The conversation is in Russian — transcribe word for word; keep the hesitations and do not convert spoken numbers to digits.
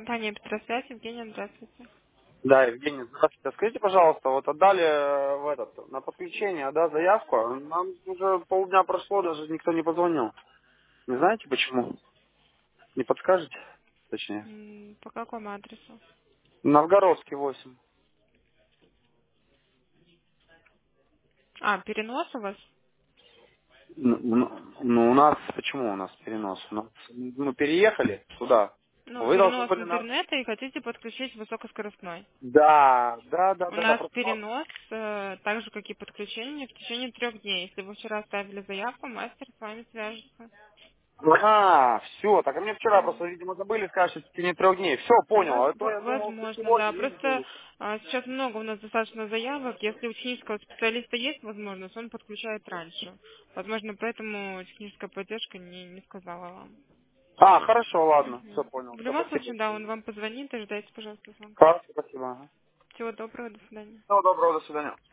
Компания Петросвязь, Евгения, здравствуйте. Да, Евгений, здравствуйте. Скажите, пожалуйста, вот отдали э, в этот, на подключение, да, заявку, а нам уже полдня прошло, даже никто не позвонил. Не знаете почему? Не подскажете? Точнее. М, По какому адресу? Новгородский восемь. А, перенос у вас? Ну, ну, ну, у нас, почему у нас перенос? У нас, мы переехали туда. Ну, Вы должны перенос были нас... интернета и хотите подключить высокоскоростной. Да, да, да, У да, да, нас просто... перенос, э, так же, как и подключение, в течение трех дней. Если вы вчера оставили заявку, мастер с вами свяжется. А, все, так а мне вчера Мгм. просто, видимо, забыли сказать, что в течение трех дней. Все, понял. Воз- А то во- я думал, что Возможно, да. сегодня, Просто видите, а, сейчас много у нас достаточно заявок. Если у технического специалиста есть возможность, он подключает раньше. Возможно, поэтому техническая поддержка не, не сказала вам. А, хорошо, ладно, все Мгм. понял. В Все, любом спасибо случае, да, большое. он вам позвонит, дождайтесь, пожалуйста, звонка. Хорошо, спасибо. Ага. Всего доброго, до свидания. Всего доброго, до свидания.